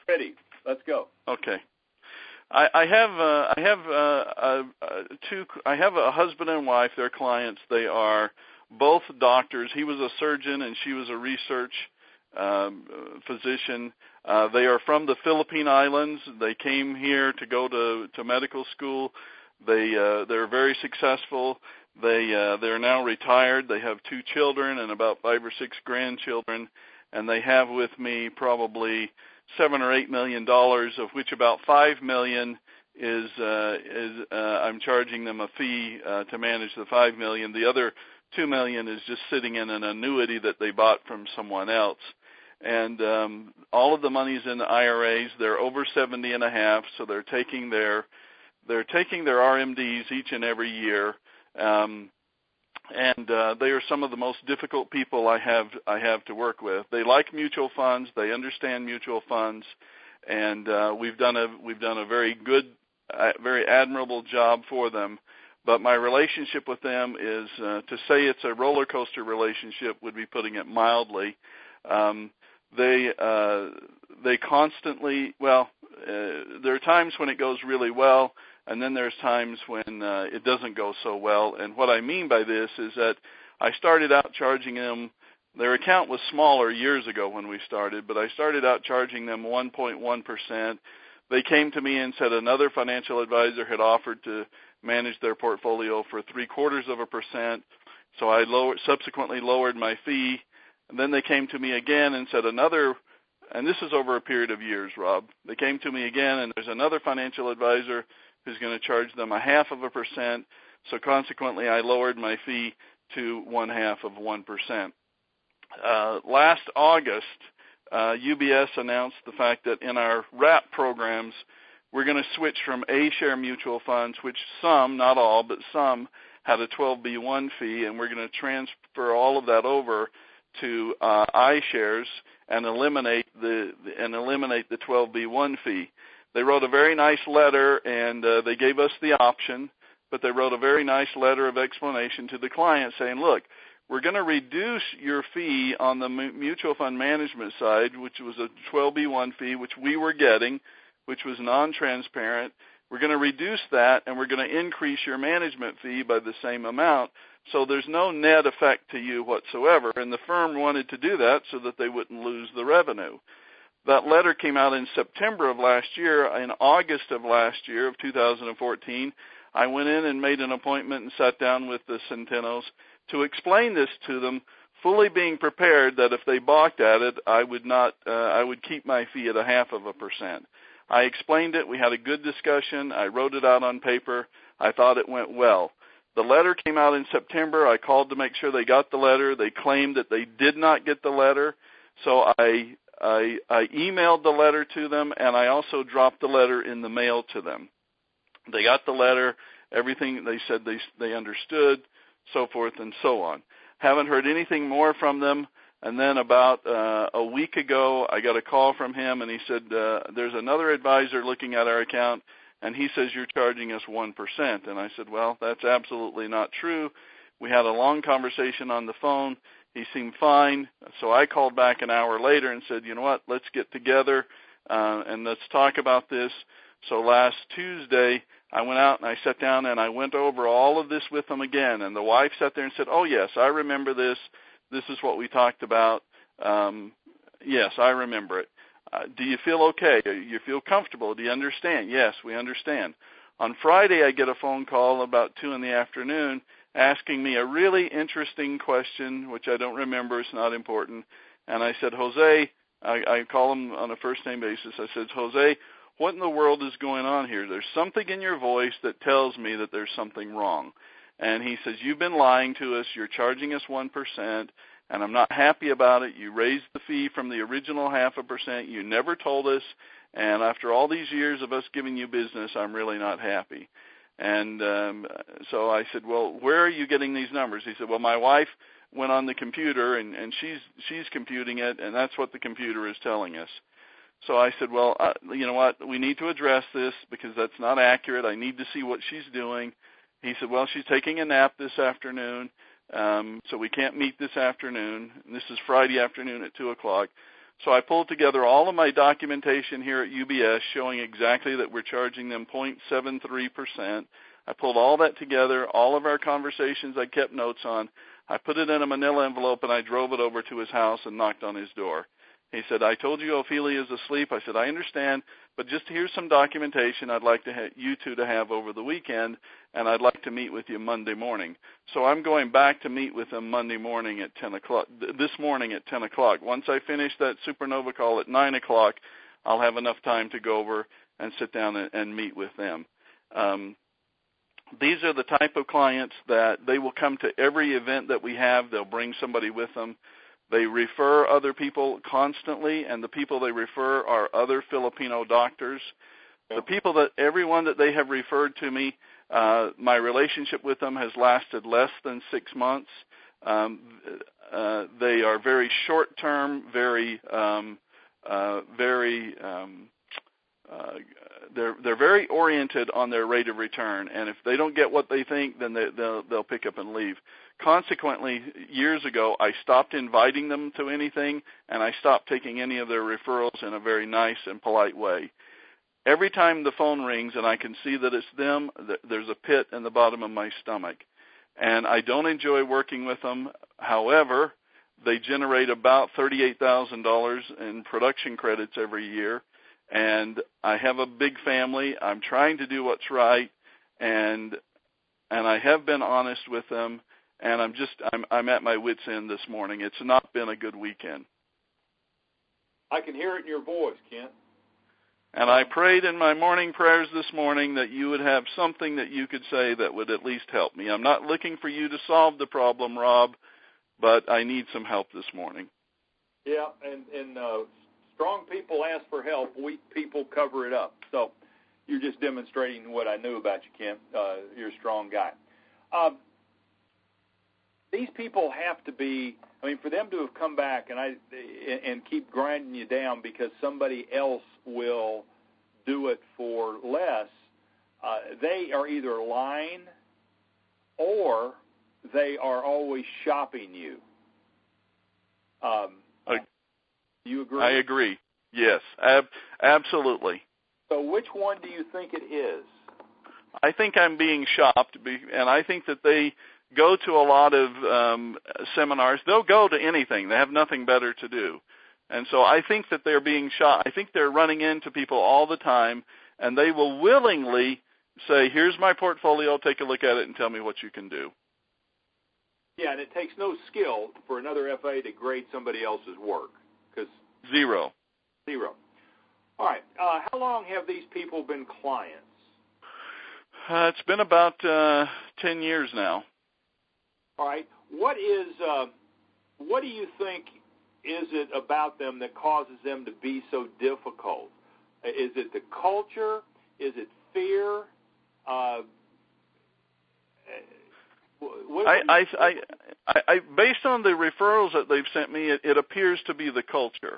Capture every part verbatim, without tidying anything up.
Ready. Let's go. Okay. I, I have uh, I have uh, uh, uh, two. I have a husband and wife. They're clients. They are both doctors. He was a surgeon, and she was a research um, physician. Uh, they are from the Philippine Islands. They came here to go to, to medical school. They uh, they're very successful. They uh, they're now retired. They have two children and about five or six grandchildren, and they have with me probably seven or eight million dollars, of which about five million is uh, is uh, I'm charging them a fee uh, to manage the five million. The other two million is just sitting in an annuity that they bought from someone else, and um, all of the money's in the I R As. They're over seventy and a half, so they're taking their they're taking their R M Ds each and every year. Um, And uh, they are some of the most difficult people I have I have to work with. They like mutual funds. They understand mutual funds, and uh, we've done a we've done a very good, uh, very admirable job for them. But my relationship with them is uh, to say it's a roller coaster relationship would be putting it mildly. Um, they uh, they constantly well, uh, there are times when it goes really well. And then there's times when uh, it doesn't go so well. And what I mean by this is that I started out charging them, their account was smaller years ago when we started, but I started out charging them one point one percent. They came to me and said another financial advisor had offered to manage their portfolio for three quarters of a percent. So I lower, subsequently lowered my fee. And then they came to me again and said another, and this is over a period of years, Rob. They came to me again, and there's another financial advisor who's going to charge them a half of a percent. So consequently, I lowered my fee to one half of one percent. Uh, last August, uh, U B S announced the fact that in our wrap programs, we're going to switch from A-share mutual funds, which some, not all, but some had a twelve B one fee, and we're going to transfer all of that over to uh, iShares and eliminate the and eliminate the twelve B one fee. They wrote a very nice letter, and uh, they gave us the option, but they wrote a very nice letter of explanation to the client saying, look, we're going to reduce your fee on the mutual fund management side, which was a twelve B one fee, which we were getting, which was non-transparent. We're going to reduce that, and we're going to increase your management fee by the same amount. So there's no net effect to you whatsoever, and the firm wanted to do that so that they wouldn't lose the revenue. That letter came out in September of last year. In August of last year, of two thousand fourteen, I went in and made an appointment and sat down with the Centenos to explain this to them, fully being prepared that if they balked at it, I would not, uh, I would keep my fee at a half of a percent. I explained it. We had a good discussion. I wrote it out on paper. I thought it went well. The letter came out in September. I called to make sure they got the letter. They claimed that they did not get the letter, so I I, I emailed the letter to them, and I also dropped the letter in the mail to them. They got the letter, everything they said they they understood, so forth and so on. Haven't heard anything more from them. And then about uh, a week ago, I got a call from him, and he said, uh, there's another advisor looking at our account, and he says you're charging us one percent. And I said, well, that's absolutely not true. We had a long conversation on the phone. He seemed fine, so I called back an hour later and said, you know what, let's get together uh, and let's talk about this. So last Tuesday, I went out and I sat down and I went over all of this with them again. And the wife sat there and said, oh, yes, I remember this. This is what we talked about. Um, yes, I remember it. Uh, do you feel okay? Do you feel comfortable? Do you understand? Yes, we understand. On Friday, I get a phone call about two in the afternoon asking me a really interesting question, which I don't remember. It's not important. And I said, Jose, I, I call him on a first-name basis. I said, Jose, what in the world is going on here? There's something in your voice that tells me that there's something wrong. And he says, you've been lying to us. You're charging us one percent, and I'm not happy about it. You raised the fee from the original half a percent. You never told us. And after all these years of us giving you business, I'm really not happy. And um, so I said, well, where are you getting these numbers? He said, well, my wife went on the computer, and, and she's she's computing it, and that's what the computer is telling us. So I said, well, uh, you know what, we need to address this because that's not accurate. I need to see what she's doing. He said, well, she's taking a nap this afternoon, um, so we can't meet this afternoon. And this is Friday afternoon at two o'clock. So I pulled together all of my documentation here at U B S showing exactly that we're charging them zero point seven three percent. I pulled all that together, all of our conversations I kept notes on. I put it in a manila envelope, and I drove it over to his house and knocked on his door. He said, I told you Ophelia is asleep. I said, I understand, but just here's some documentation I'd like to ha- you two to have over the weekend, and I'd like to meet with you Monday morning. So I'm going back to meet with him Monday morning at ten o'clock, this morning at ten o'clock. Once I finish that Supernova call at nine o'clock, I'll have enough time to go over and sit down and, and meet with them. Um, these are the type of clients that they will come to every event that we have. They'll bring somebody with them. They refer other people constantly, and the people they refer are other Filipino doctors. The people that, everyone that they have referred to me, uh, my relationship with them has lasted less than six months. Um, uh, they are very short-term, very, um, uh, very, um, uh, they're they're very oriented on their rate of return, and if they don't get what they think, then they, they'll they'll pick up and leave. Consequently, years ago, I stopped inviting them to anything, and I stopped taking any of their referrals in a very nice and polite way. Every time the phone rings and I can see that it's them, there's a pit in the bottom of my stomach. And I don't enjoy working with them. However, they generate about thirty-eight thousand dollars in production credits every year. And I have a big family. I'm trying to do what's right, and and I have been honest with them. And I'm just I'm I'm at my wit's end this morning. It's not been a good weekend. I can hear it in your voice, Kent. And I prayed in my morning prayers this morning that you would have something that you could say that would at least help me. I'm not looking for you to solve the problem, Rob, but I need some help this morning. Yeah, and, and uh, strong people ask for help. Weak people cover it up. So you're just demonstrating what I knew about you, Kent. Uh, you're a strong guy. Um, these people have to be, I mean, for them to have come back and I and keep grinding you down because somebody else will do it for less, uh, they are either lying or they are always shopping you. Um, I, do you agree? I agree. Yes, ab- absolutely. So which one do you think it is? I think I'm being shopped, and I think that they go to a lot of um, seminars. They'll go to anything. They have nothing better to do. And so I think that they're being shot. I think they're running into people all the time, and they will willingly say, here's my portfolio, take a look at it, and tell me what you can do. Yeah, and it takes no skill for another F A to grade somebody else's work. Cause Zero. Zero. All right. Uh, how long have these people been clients? Uh, it's been about uh, ten years now. All right. What is? Uh, what do you think is it about them that causes them to be so difficult? Is it the culture? Is it fear? Uh, what, I, I, I, I, I, based on the referrals that they've sent me, it, it appears to be the culture.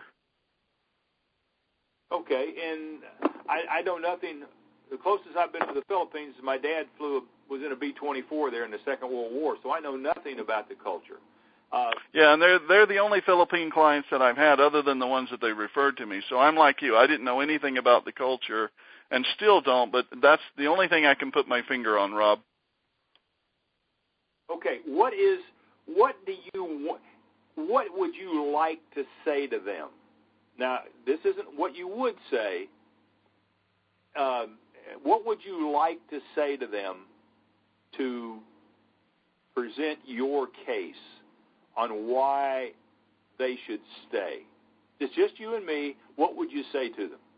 Okay, and I, I know nothing. The closest I've been to the Philippines is my dad flew was in a B twenty-four there in the Second World War, so I know nothing about the culture. Uh, yeah, and they're they're the only Philippine clients that I've had, other than the ones that they referred to me. So I'm like you; I didn't know anything about the culture, and still don't. But that's the only thing I can put my finger on, Rob. Okay, what is what do you what would you like to say to them? Now, this isn't what you would say. Um, what would you like to say to them to present your case on why they should stay? It's just you and me. What would you say to them?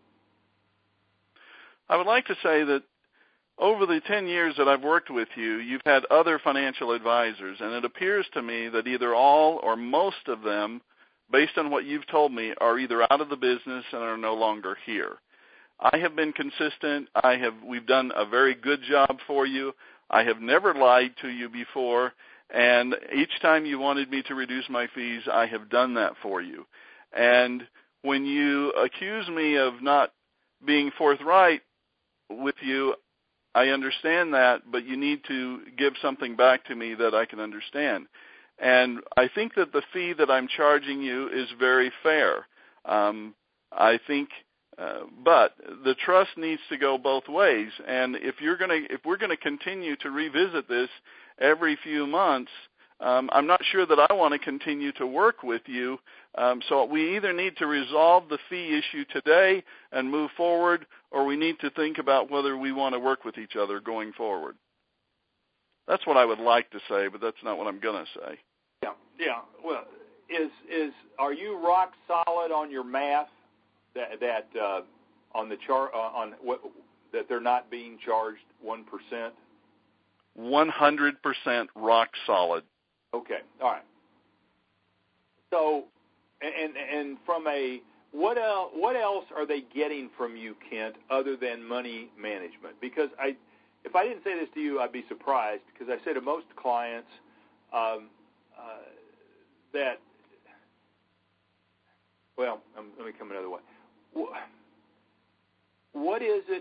I would like to say that over the ten years that I've worked with you, you've had other financial advisors, and it appears to me that either all or most of them, based on what you've told me, are either out of the business and are no longer here. I have been consistent. I have. We've done a very good job for you. I have never lied to you before, and each time you wanted me to reduce my fees, I have done that for you. And when you accuse me of not being forthright with you, I understand that, but you need to give something back to me that I can understand. And I think that the fee that I'm charging you is very fair. Um, I think, uh, but the trust needs to go both ways. And if you're going to, if we're going to continue to revisit this every few months, um, I'm not sure that I want to continue to work with you. Um, so we either need to resolve the fee issue today and move forward, or we need to think about whether we want to work with each other going forward. That's what I would like to say, but that's not what I'm going to say. Yeah, yeah. Well, is is are you rock solid on your math that that uh, on the chart uh, on what that they're not being charged one percent? One hundred percent rock solid. Okay, all right. So, and and from a what else what else are they getting from you, Kent, other than money management? Because I, if I didn't say this to you, I'd be surprised, because I say to most clients um, uh, that, well, um, let me come another way. What is it?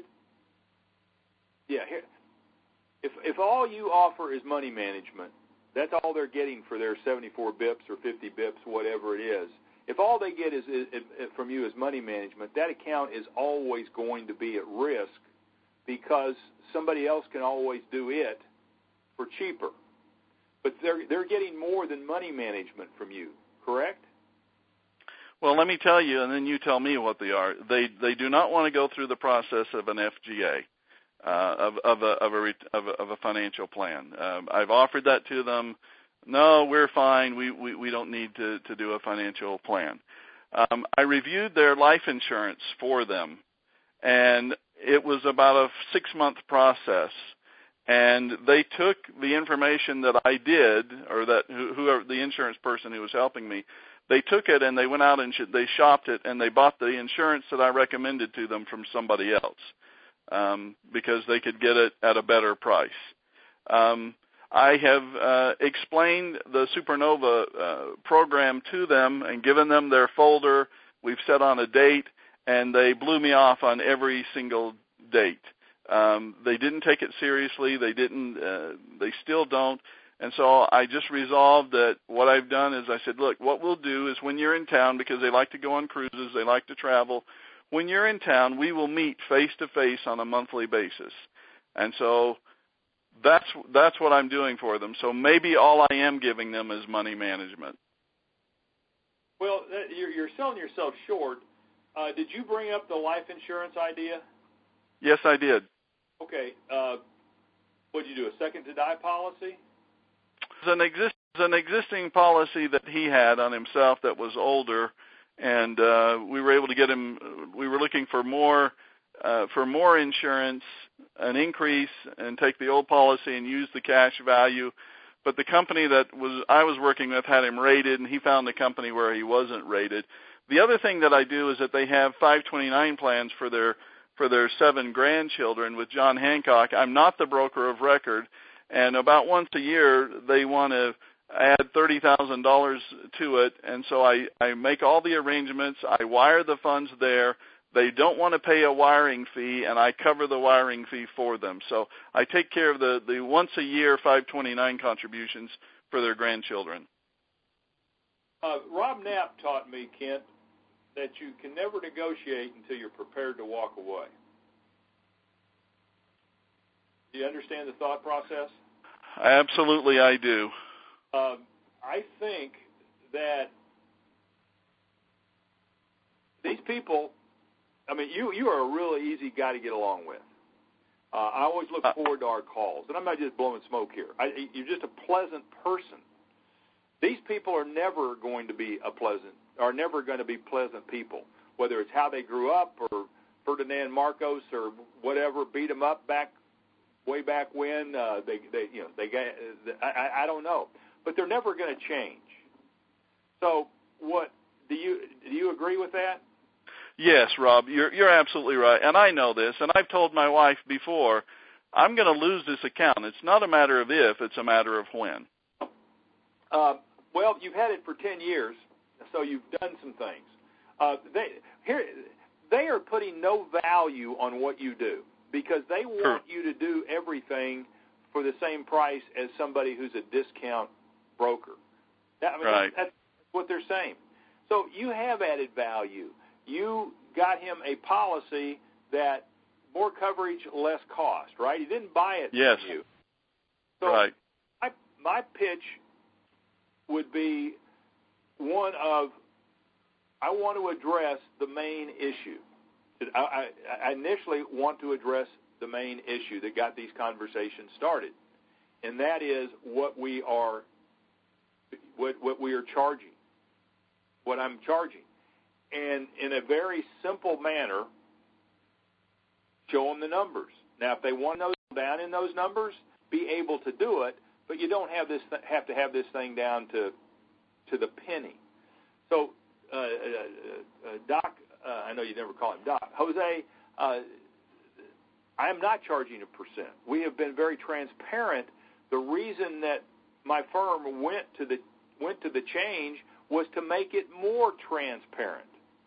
Yeah, here. If if all you offer is money management, that's all they're getting for their seventy-four bips or fifty bips, whatever it is. If all they get is, is, is from you is money management, that account is always going to be at risk, because somebody else can always do it for cheaper. But they're they're getting more than money management from you, correct? Well, let me tell you, and then you tell me what they are. They they do not want to go through the process of an F G A. Uh, of, of, a, of, a, of, a, of a financial plan. Um, I've offered that to them. No, we're fine. We, we, we don't need to, to do a financial plan. Um, I reviewed their life insurance for them, and it was about a six-month process. And they took the information that I did, or that whoever the insurance person who was helping me, they took it and they went out and sh- they shopped it, and they bought the insurance that I recommended to them from somebody else. Um, because they could get it at a better price. Um, I have uh, explained the Supernova uh, program to them and given them their folder. We've set on a date, and they blew me off on every single date. Um, they didn't take it seriously. They didn't. Uh, they still don't. And so I just resolved that what I've done is I said, look, what we'll do is when you're in town, because they like to go on cruises, they like to travel, when you're in town, we will meet face-to-face on a monthly basis. And so that's that's what I'm doing for them. So maybe all I am giving them is money management. Well, you're, you're selling yourself short. Uh, did you bring up the life insurance idea? Yes, I did. Okay. Uh, what did you do, a second-to-die policy? It's an, exist, an existing policy that he had on himself that was older, and uh, we were able to get him. We were looking for more, uh, for more insurance, an increase, and take the old policy and use the cash value. But the company that was I was working with had him rated, and he found a company where he wasn't rated. The other thing that I do is that they have five twenty-nine plans for their for their seven grandchildren with John Hancock. I'm not the broker of record, and about once a year they want to add thirty thousand dollars to it, and so I, I make all the arrangements. I wire the funds there. They don't want to pay a wiring fee, and I cover the wiring fee for them. So I take care of the, the once-a-year five twenty-nine contributions for their grandchildren. Uh, Rob Knapp taught me, Kent, that you can never negotiate until you're prepared to walk away. Do you understand the thought process? Absolutely, I do. Um, I think that these people, I mean, you, you are a really easy guy to get along with. Uh, I always look forward to our calls, and I'm not just blowing smoke here. I, you're just a pleasant person. These people are never going to be a pleasant, are never going to be pleasant people, whether it's how they grew up or Ferdinand Marcos or whatever beat them up back way back when. Uh, they, they, you know, they got. I, I don't know. But they're never going to change. So, what do you do? You agree with that? Yes, Rob, you're you're absolutely right, and I know this, and I've told my wife before, I'm going to lose this account. It's not a matter of if; it's a matter of when. Uh, well, you've had it for ten years, so you've done some things. Uh, they here they are putting no value on what you do because they want True. you to do everything for the same price as somebody who's a discount broker. That, I mean, right. that's, that's what they're saying. So you have added value. You got him a policy that more coverage, less cost, right? He didn't buy it yes. from you. So right. my, my pitch would be one of, I want to address the main issue. I, I, I initially want to address the main issue that got these conversations started, and that is what we are, what, what we are charging, what I'm charging. And in a very simple manner, show them the numbers. Now, if they want to know down in those numbers, be able to do it, but you don't have this th- have to have this thing down to to the penny. So, uh, uh, uh, Doc, uh, I know you never call him Doc. Jose, uh, I am not charging a percent. We have been very transparent. The reason that my firm went to the went to the change was to make it more transparent.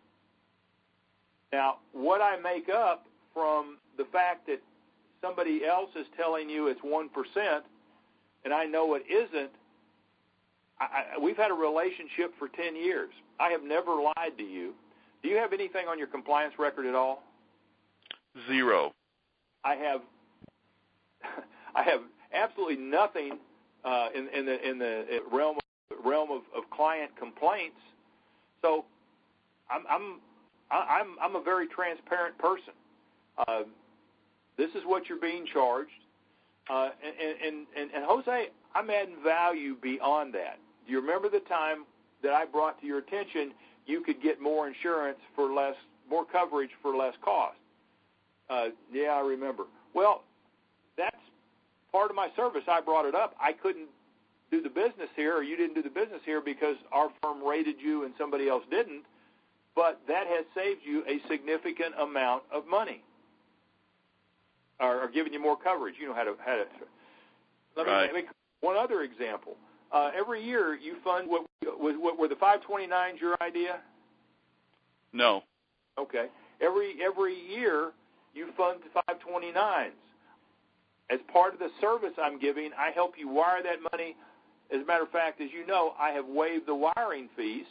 Now, what I make up from the fact that somebody else is telling you it's one percent, and I know it isn't, I, I, we've had a relationship for ten years. I have never lied to you. Do you have anything on your compliance record at all? Zero. I have I have absolutely nothing uh, in, in the in the realm of, realm of, of client complaints. So I'm I'm I'm I'm a very transparent person. Uh, this is what you're being charged, uh, and, and, and, and Jose, I'm adding value beyond that. Do you remember the time that I brought to your attention you could get more insurance for less, more coverage for less cost? Uh, yeah, I remember. Well, that's part of my service. I brought it up. I couldn't do the business here, or you didn't do the business here because our firm rated you and somebody else didn't, but that has saved you a significant amount of money. Or, or giving you more coverage. You know how to how to. Let me right. make one other example. Uh, every year you fund what, what were the five twenty-nines your idea? No. Okay. Every every year you fund five twenty-nines. As part of the service I'm giving, I help you wire that money. As a matter of fact, as you know, I have waived the wiring fees.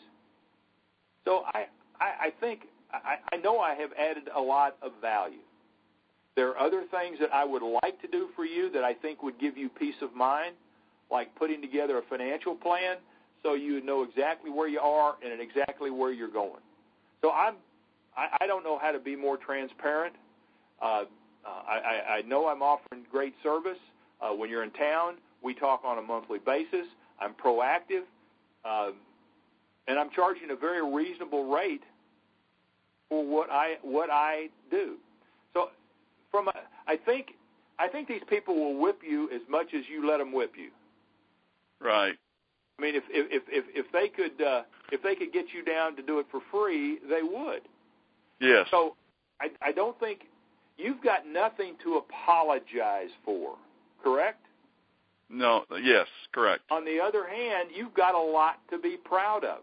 So I I, I think I, I know I have added a lot of value. There are other things that I would like to do for you that I think would give you peace of mind, like putting together a financial plan so you know exactly where you are and exactly where you're going. So I'm, I, I don't know how to be more transparent. Uh, I, I know I'm offering great service. Uh, when you're in town, we talk on a monthly basis. I'm proactive, uh, and I'm charging a very reasonable rate for what I what I do. So. From a, I think I think these people will whip you as much as you let them whip you. Right. I mean, if if if if they could uh, if they could get you down to do it for free, they would. Yes. So I I don't think you've got nothing to apologize for. Correct? No. Yes. Correct. On the other hand, you've got a lot to be proud of.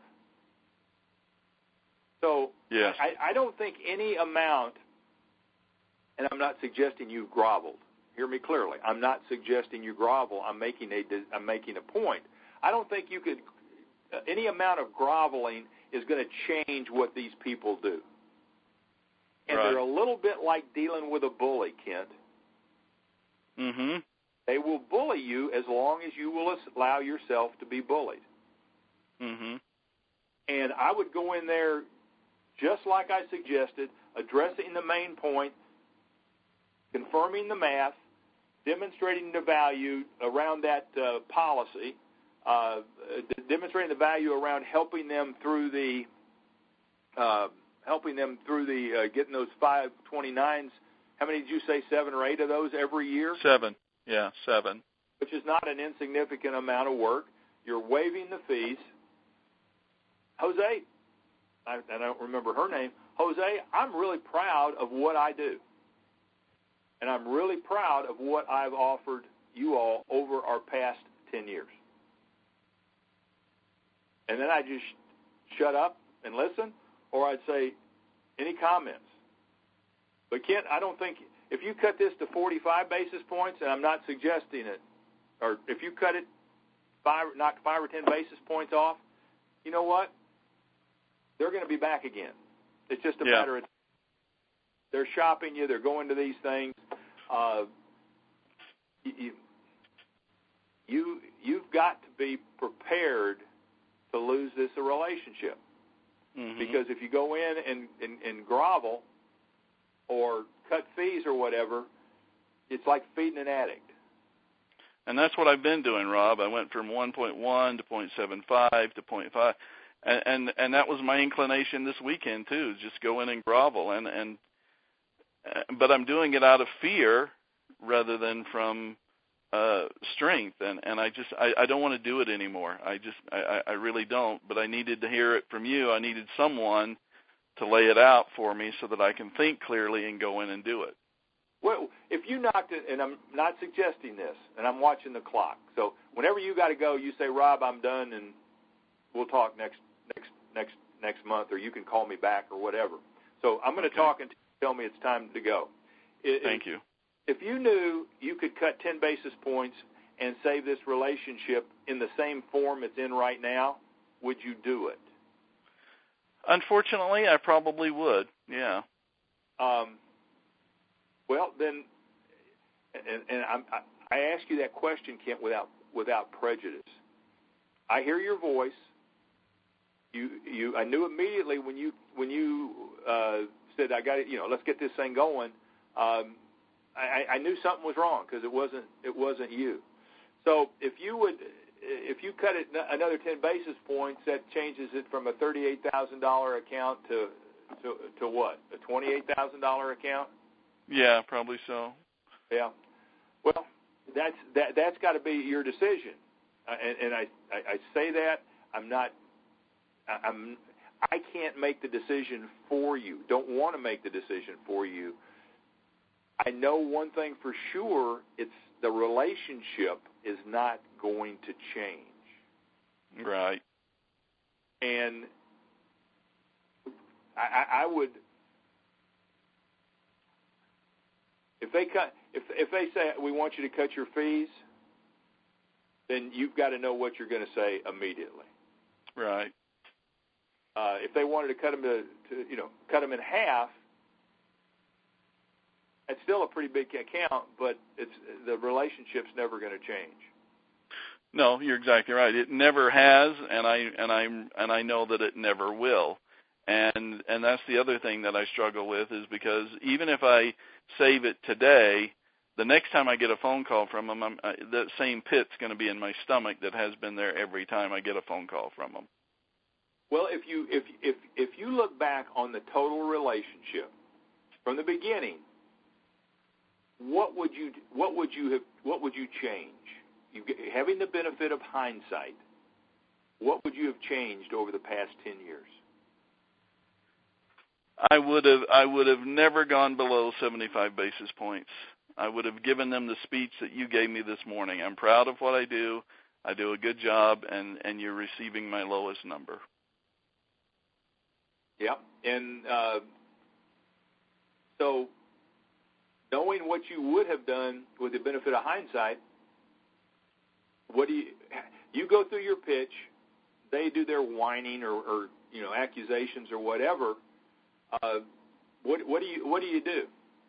So yes. I, I don't think any amount. And I'm not suggesting you groveled. Hear me clearly. I'm not suggesting you grovel. I'm making a I'm making a point. I don't think you could uh, any amount of groveling is going to change what these people do. And right. they're a little bit like dealing with a bully, Kent. Mhm. They will bully you as long as you will allow yourself to be bullied. Mhm. And I would go in there just like I suggested, addressing the main point, confirming the math, demonstrating the value around that uh, policy, uh, d- demonstrating the value around helping them through the uh, helping them through the uh, getting those five twenty-nines. How many did you say? Seven or eight of those every year? Seven. Yeah, seven. Which is not an insignificant amount of work. You're waiving the fees. Jose, I, I don't remember her name. Jose, I'm really proud of what I do. And I'm really proud of what I've offered you all over our past ten years. And then I just shut up and listen, or I'd say, any comments? But Kent, I don't think, if you cut this to forty-five basis points, and I'm not suggesting it, or if you cut it, five, knock five or ten basis points off, you know what? they're going to be back again. It's just a yeah. matter of they're shopping you. They're going to these things. Uh, you, you you've got to be prepared to lose this a relationship. Mm-hmm. Because if you go in and, and, and grovel or cut fees or whatever, it's like feeding an addict. And that's what I've been doing, Rob. I went from one point one to point seven five to zero point five, and, and and that was my inclination this weekend too. Just go in and grovel, and and uh, but I'm doing it out of fear rather than from uh, strength, and and I just I, I don't want to do it anymore. I just I, I really don't. But I needed to hear it from you. I needed someone to lay it out for me so that I can think clearly and go in and do it. Well, if you knocked it, and I'm not suggesting this, and I'm watching the clock. So whenever you got to go, you say, "Rob, I'm done, and we'll talk next next next next month, or you can call me back, or whatever." So I'm going to okay. talk until you tell me it's time to go. It, Thank you. If you knew you could cut ten basis points and save this relationship in the same form it's in right now, would you do it? Unfortunately, I probably would. Yeah. Um. Well, then, and, and I'm, I, I ask you that question, Kent, without without prejudice. I hear your voice. You, you. I knew immediately when you when you uh, said, "I got it." You know, let's get this thing going. Um, I, I knew something was wrong because it wasn't it wasn't you. So if you would, if you cut it another ten basis points, that changes it from a thirty-eight thousand dollar account to to to what? A twenty-eight thousand dollar account? Yeah, probably so. Yeah. Well, that's that. That's got to be your decision. Uh, and, and I, I, I say that I'm not. I, I'm. I can't make the decision for you. Don't want to make the decision for you. I know one thing for sure: it's the relationship is not going to change. Right. And I, I would. If they cut, if if they say we want you to cut your fees, then you've got to know what you're going to say immediately. Right. Uh, if they wanted to cut them to, to, you know, cut them in half, it's still a pretty big account, but it's the relationship's never going to change. No, you're exactly right. It never has, and I and I and I know that it never will. And and that's the other thing that I struggle with is because even if I save it today, the next time I get a phone call from them, I'm, I, that same pit's going to be in my stomach that has been there every time I get a phone call from them. Well, if you if if if you look back on the total relationship from the beginning, what would you what would you have what would you change? You having the benefit of hindsight, what would you have changed over the past ten years? I would have I would have never gone below seventy-five basis points. I would have given them the speech that you gave me this morning. I'm proud of what I do. I do a good job, and, and you're receiving my lowest number. Yeah, and uh, so knowing what you would have done with the benefit of hindsight, what do you you go through your pitch? They do their whining or, or you know accusations or whatever. Uh, what, what do you what do you do?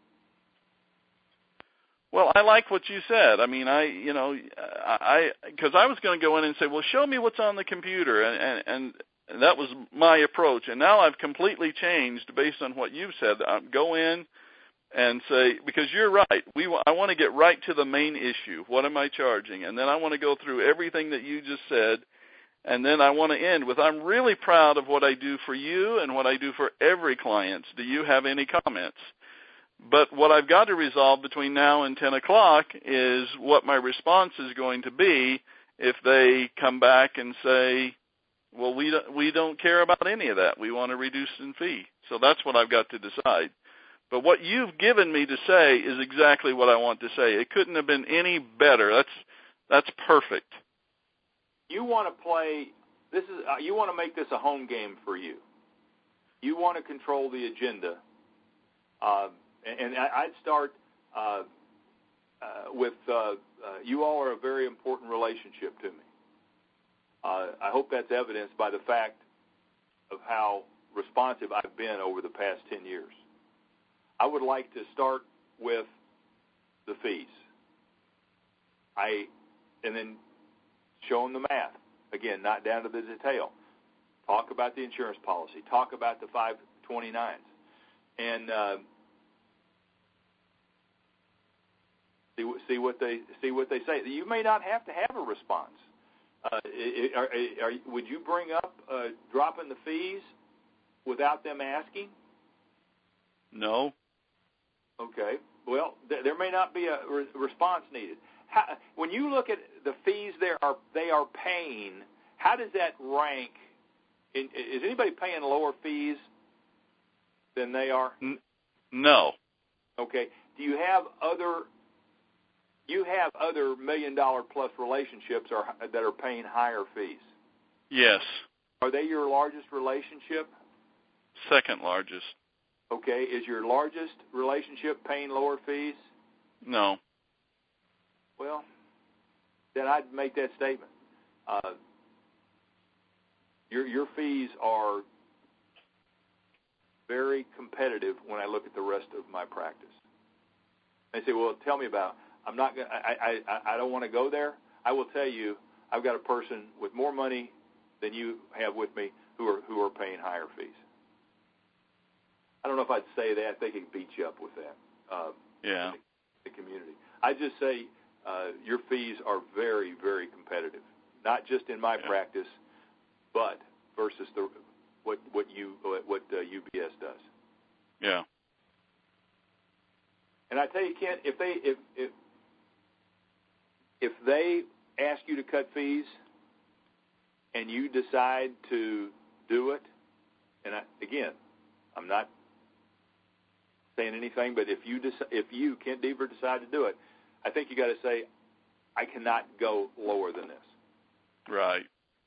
Well, I like what you said. I mean, I you know I because I, I was going to go in and say, well, show me what's on the computer, and, and and that was my approach. And now I've completely changed based on what you've said. I go in and say, because you're right. We I want to get right to the main issue. What am I charging? And then I want to go through everything that you just said. And then I want to end with, I'm really proud of what I do for you and what I do for every client. Do you have any comments? But what I've got to resolve between now and ten o'clock is what my response is going to be if they come back and say, well, we don't, we don't care about any of that. We want to reduce in fee. So that's what I've got to decide. But what you've given me to say is exactly what I want to say. It couldn't have been any better. That's that's perfect. You want to play this is uh, you want to make this a home game for you. You want to control the agenda, uh, and, and I'd start uh, uh, with uh, uh, you all are a very important relationship to me. Uh, I hope that's evidenced by the fact of how responsive I've been over the past ten years. I would like to start with the fees. I, and then show them the math. Again, not down to the detail. Talk about the insurance policy. Talk about the five twenty-nines. And uh, see, see what they see what they say. You may not have to have a response. Uh, are, are, would you bring up uh, dropping the fees without them asking? No. Okay. Well, th- there may not be a re- response needed. How, when you look at the fees they are they are paying, how does that rank? In, is anybody paying lower fees than they are? No. Okay. Do you have other? You have other million dollar plus relationships are, that are paying higher fees? Yes. Are they your largest relationship? Second largest. Okay. Is your largest relationship paying lower fees? No. Well, then I'd make that statement. Uh, your your fees are very competitive when I look at the rest of my practice. They say, well, tell me about. I'm not going. I I I don't want to go there. I will tell you, I've got a person with more money than you have with me who are who are paying higher fees. I don't know if I'd say that. I think it beat you up with that. Uh, yeah. In the, the community. I just say uh, your fees are very, very competitive. Not just in my yeah. practice, but versus the what what you what uh, U B S does. Yeah. And I tell you, Kent, if they if if if they ask you to cut fees and you decide to do it, and I, again, I'm not saying anything, but if you dec- if you Kent Deaver decide to do it, I think you got to say, I cannot go lower than this. Right.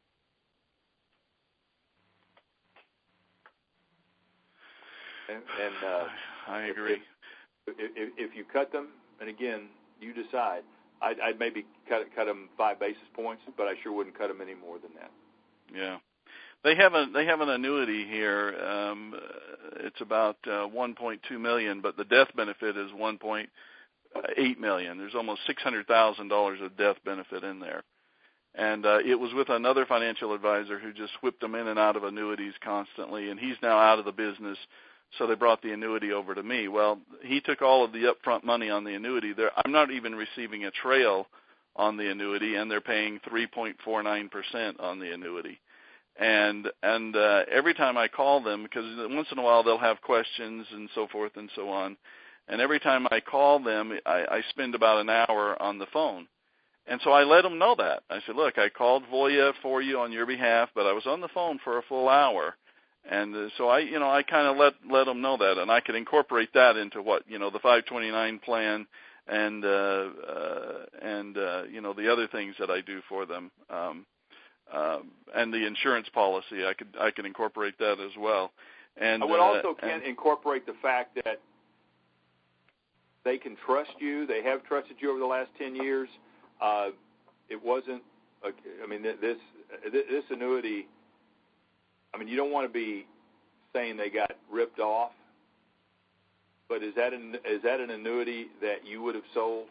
And, and uh, I agree. If, if, if you cut them, and again, you decide, I'd, I'd maybe cut cut them five basis points, but I sure wouldn't cut them any more than that. Yeah. They have a they have an annuity here. Um, it's about uh, one point two million, but the death benefit is one point eight million. There's almost six hundred thousand dollars of death benefit in there, and uh, it was with another financial advisor who just whipped them in and out of annuities constantly, and he's now out of the business. So they brought the annuity over to me. Well, he took all of the upfront money on the annuity. There, I'm not even receiving a trail on the annuity, and they're paying three point four nine percent on the annuity. And and uh, every time I call them, because once in a while they'll have questions and so forth and so on, and every time I call them, I, I spend about an hour on the phone. And so I let them know that. I said, look, I called Voya for you on your behalf, but I was on the phone for a full hour. And uh, so I, you know, I kind of let let them know that, and I could incorporate that into what, you know, the five twenty-nine plan and uh, uh, and uh, you know, the other things that I do for them, um, um, and the insurance policy. I could I could incorporate that as well. And I would also uh, can and, incorporate the fact that they can trust you. They have trusted you over the last ten years. Uh, it wasn't. A, I mean, this this annuity. I mean, you don't want to be saying they got ripped off, but is that an, is that an annuity that you would have sold?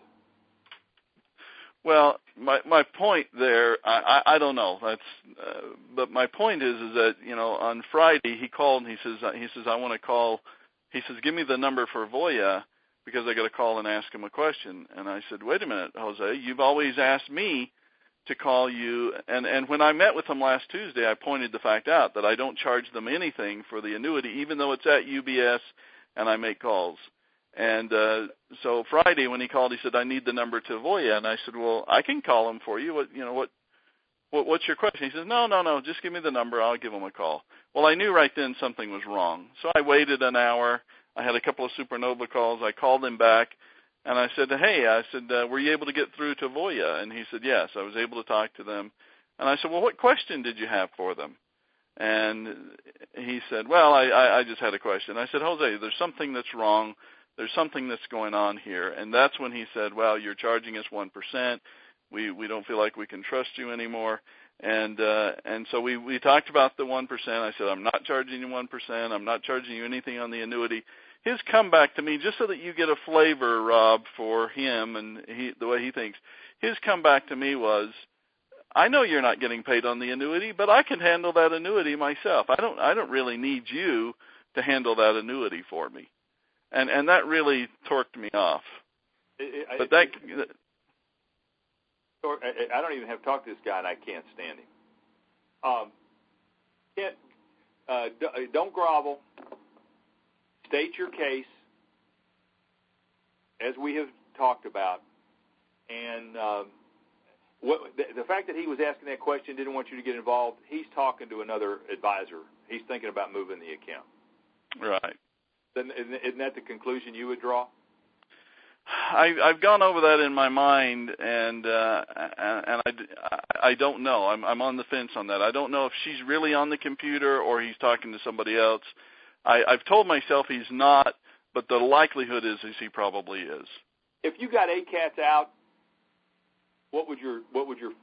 Well, my my point there, I, I, I don't know. That's, uh, but my point is, is that, you know, on Friday he called and he says he says I want to call. He says, give me the number for Voya because I got to call and ask him a question. And I said, wait a minute, Jose, you've always asked me to call you, and, and when I met with them last Tuesday, I pointed the fact out that I don't charge them anything for the annuity, even though it's at U B S and I make calls. And uh, so Friday when he called, he said, I need the number to Voya, and I said, well, I can call him for you. What, you know, what, what, what's your question? He says, no, no, no, just give me the number. I'll give him a call. Well, I knew right then something was wrong, so I waited an hour. I had a couple of Supernova calls. I called him back. And I said, hey, I said, uh, were you able to get through to Voya? And he said, yes, I was able to talk to them. And I said, well, what question did you have for them? And he said, well, I, I, I just had a question. I said, Jose, there's something that's wrong. There's something that's going on here. And that's when he said, well, you're charging us one percent. We, we don't feel like we can trust you anymore. And uh, and so we, we talked about the one percent. I said, I'm not charging you one percent. I'm not charging you anything on the annuity. His comeback to me, just so that you get a flavor, Rob, for him and he, the way he thinks, his comeback to me was, I know you're not getting paid on the annuity, but I can handle that annuity myself. I don't I don't really need you to handle that annuity for me. And and that really torqued me off. It, it, but that... It, I don't even have talked to this guy, and I can't stand him. Um, can't, uh, don't grovel. State your case, as we have talked about. And um, what, the, the fact that he was asking that question, didn't want you to get involved, he's talking to another advisor. He's thinking about moving the account. Right. Isn't, isn't that the conclusion you would draw? I, I've gone over that in my mind, and uh, and I, I don't know. I'm I'm on the fence on that. I don't know if she's really on the computer or he's talking to somebody else. I, I've told myself he's not, but the likelihood is is he probably is. If you got eight cats out, what would your what would your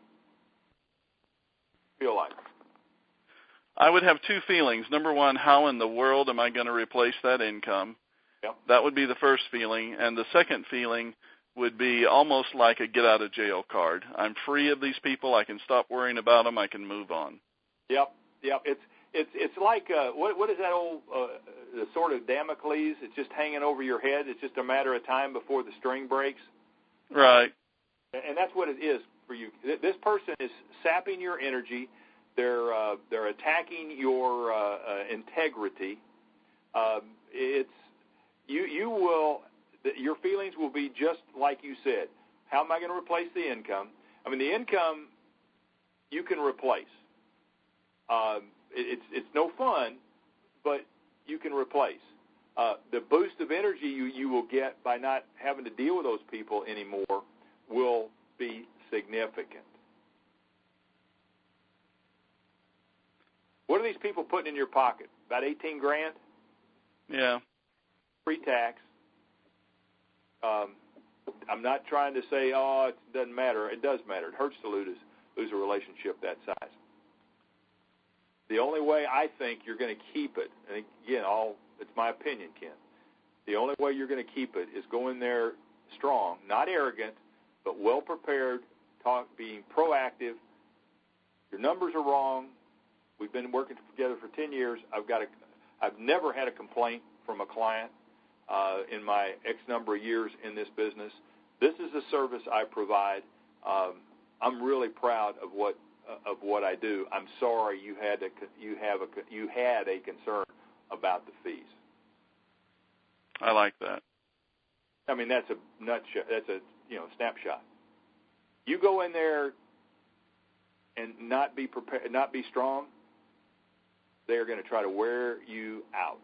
feel like? I would have two feelings. Number one, how in the world am I going to replace that income? Yep. That would be the first feeling. And the second feeling would be almost like a get-out-of-jail card. I'm free of these people. I can stop worrying about them. I can move on. Yep, yep. It's it's it's like, uh, what what is that old, uh, the sword of Damocles? It's just hanging over your head. It's just a matter of time before the string breaks. Right. And that's what it is for you. This person is sapping your energy. They're uh, they're attacking your uh, uh, integrity. Um, it's You you will, your feelings will be just like you said. How am I going to replace the income? I mean, the income you can replace. Um, it, it's it's no fun, but you can replace. Uh, the boost of energy you, you will get by not having to deal with those people anymore will be significant. What are these people putting in your pocket? About eighteen grand? Yeah. Pre-tax. Um, I'm not trying to say, oh, it doesn't matter. It does matter. It hurts to lose, lose a relationship that size. The only way I think you're going to keep it, and again, all it's my opinion, Ken, the only way you're going to keep it is going there strong, not arrogant, but well-prepared, talk, being proactive. Your numbers are wrong. We've been working together for ten years. I've got a, I've never had a complaint from a client. Uh, in my X number of years in this business. This is a service I provide. Um, I'm really proud of what uh, of what I do. I'm sorry you had a, you have a you had a concern about the fees. I like that. I mean, that's a nutshell. That's a you know snapshot. You go in there and not be prepared, not be strong. They are going to try to wear you out.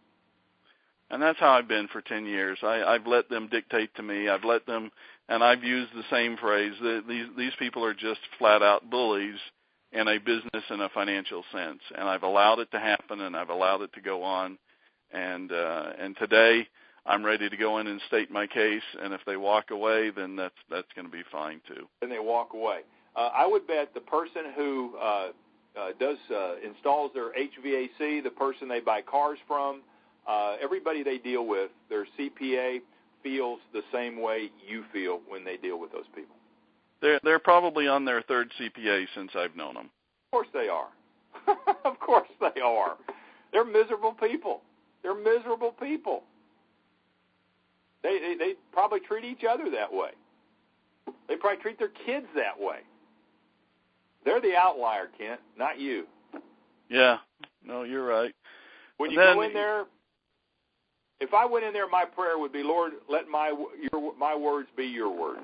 And that's how I've been for ten years. I, I've let them dictate to me. I've let them, and I've used the same phrase. The, these these people are just flat-out bullies in a business and a financial sense. And I've allowed it to happen, and I've allowed it to go on. And uh, and today I'm ready to go in and state my case. And if they walk away, then that's that's going to be fine too. Then they walk away. Uh, I would bet the person who uh, uh, does uh, installs their H V A C, the person they buy cars from. Uh, everybody they deal with, their C P A feels the same way you feel when they deal with those people. They're they're probably on their third C P A since I've known them. Of course they are. Of course they are. They're miserable people. They're miserable people. They, they they probably treat each other that way. They probably treat their kids that way. They're the outlier, Kent, not you. Yeah. No, you're right. When you then, go in there. If I went in there, my prayer would be, Lord, let my your, my words be your words.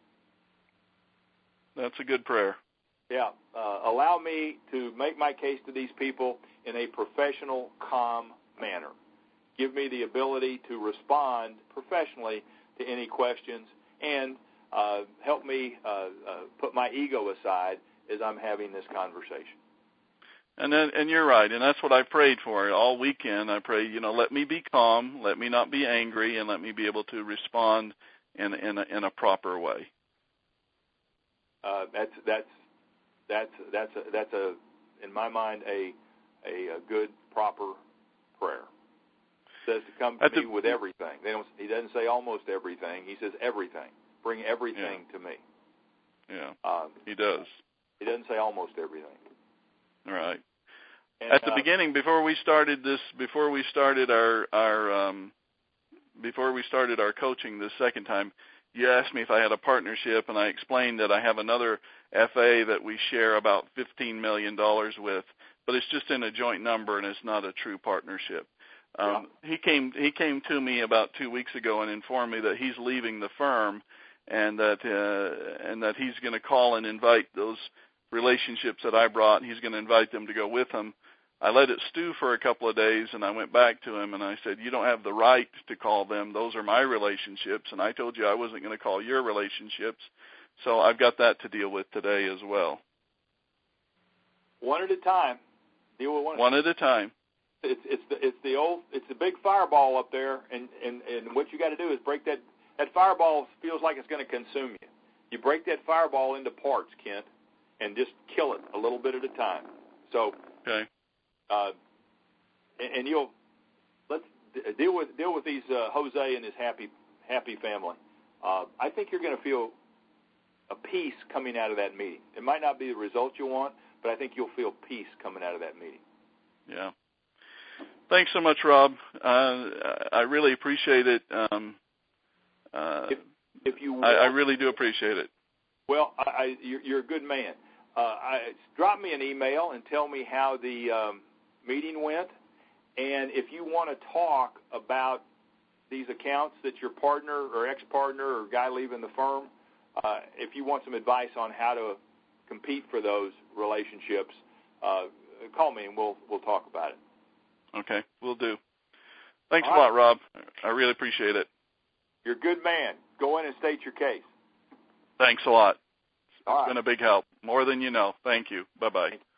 That's a good prayer. Yeah. Uh, allow me to make my case to these people in a professional, calm manner. Give me the ability to respond professionally to any questions, and uh, help me uh, uh, put my ego aside as I'm having this conversation. And then, and you're right, and that's what I prayed for all weekend. I pray, you know, let me be calm, let me not be angry, and let me be able to respond in in a, in a proper way. Uh, that's that's that's that's a, that's a in my mind a a, a good proper prayer. It says to come to At me the, with everything. They don't. He doesn't say almost everything. He says everything. Bring everything yeah. to me. Yeah, um, he does. He doesn't say almost everything. All right. And, At the uh, beginning, before we started this, before we started our our um, before we started our coaching this second time, you asked me if I had a partnership, and I explained that I have another F A that we share about fifteen million dollars with, but it's just in a joint number, and it's not a true partnership. Um, yeah. He came he came to me about two weeks ago and informed me that he's leaving the firm, and that uh, and that he's going to call and invite those relationships that I brought. He's going to invite them to go with him. I let it stew for a couple of days, and I went back to him, and I said, you don't have the right to call them. Those are my relationships, and I told you I wasn't going to call your relationships. So I've got that to deal with today as well. One at a time. Deal with one. One at a time. It's it's the it's the old it's the big fireball up there, and and and what you got to do is break that that fireball. Feels like it's going to consume you. You break that fireball into parts, Kent, and just kill it a little bit at a time. So. Okay. Uh, and, and you'll let's deal with deal with these uh, Jose and his happy happy family. Uh, I think you're going to feel a peace coming out of that meeting. It might not be the result you want, but I think you'll feel peace coming out of that meeting. Yeah. Thanks so much, Rob. Uh, I really appreciate it. Um, uh, if, if you, want, I, I really do appreciate it. Well, I, I, you're, you're a good man. Uh, I, drop me an email and tell me how the um, meeting went, and if you want to talk about these accounts that your partner or ex-partner or guy leaving the firm, uh, if you want some advice on how to compete for those relationships, uh, call me and we'll we'll talk about it. Okay, we'll do. Thanks All a right. lot, Rob. I really appreciate it. You're a good man. Go in and state your case. Thanks a lot. It's All right. been a big help, more than you know. Thank you. Bye-bye.